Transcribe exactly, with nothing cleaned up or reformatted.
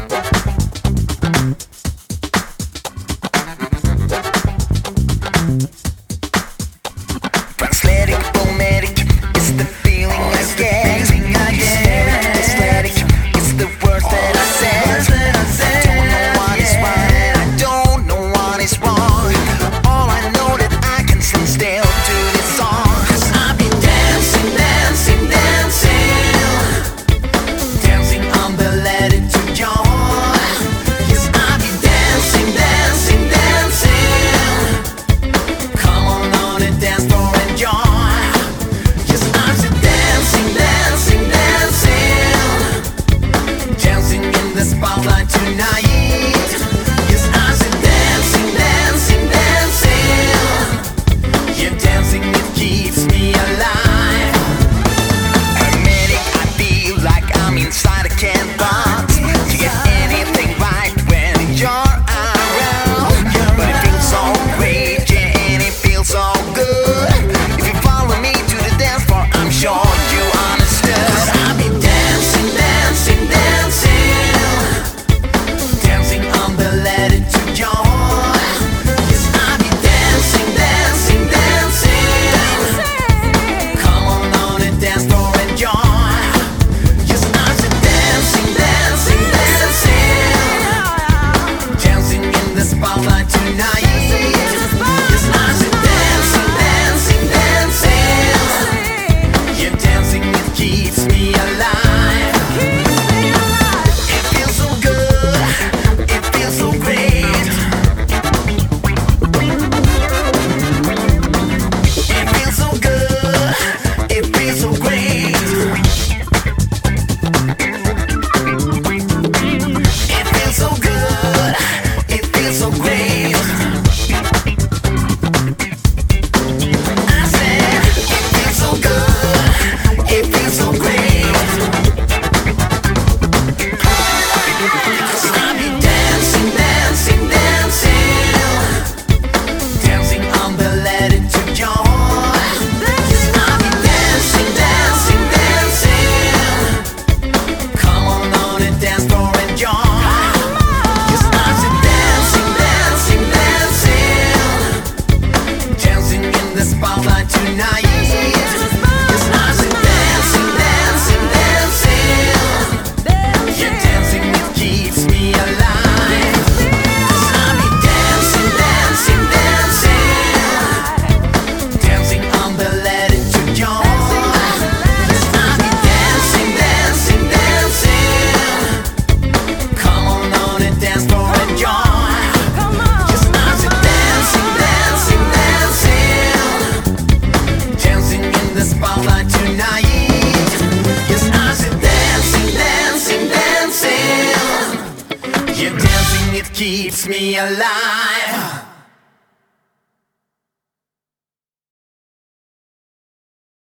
Translatic, romantic, it's the feeling I get. Aesthetic, it's the words that I said. I don't know what is right and I don't know what is wrong. All I know that I can sing still to this song. 'Cause I've been dancing, dancing, dancing, dancing on the letter to joy. Yes, I've been dancing, dancing, dancing. Come on on and dance for enjoy. Yes, I'm still dancing, dancing, dancing, dancing in the spotlight tonight. Yes, I'm still dancing, dancing, dancing. Yeah, dancing, it keeps me alive. Hermetic, I feel like I'm inside a canvas to get anything right when you're around. But it feels so great, yeah, and it feels so good. If you follow me to the dance floor, I'm sure you understood. 'Cause I've been dancing, dancing, dancing, dancing on the letter to joy. Yes, I've been dancing, dancing, dancing. Come on on and dance for enjoy. Yes, I'm still dancing, dancing, dancing, dancing in the spotlight tonight. Yes, I'm still dancing, dancing, dancing. Yeah, dancing, it keeps me alive. It feels so good, it feels so great. It feels so good, it feels so great. It feels so good, it feels so great. I said, it feels so good, it feels so great. 'Cause I've been dancing, dancing, dancing, dancing on the letter to joy. Yes, I've been dancing, dancing, dancing. Come on on and dance for enjoy. Yes, I'm still dancing, dancing, dancing, dancing in the spotlight tonight. Yes, I'm still dancing, dancing, dancing. Yeah, dancing, it keeps me alive. 'Cause I've been dancing, dancing, dancing, dancing on the letter to joy. Yes, I've been dancing, dancing, dancing. Come on on and dance for enjoy. Yes, I'm still dancing, dancing, dancing, dancing in the spotlight tonight. Yes, I'm still dancing, dancing, dancing. Yeah, dancing, it keeps me alive.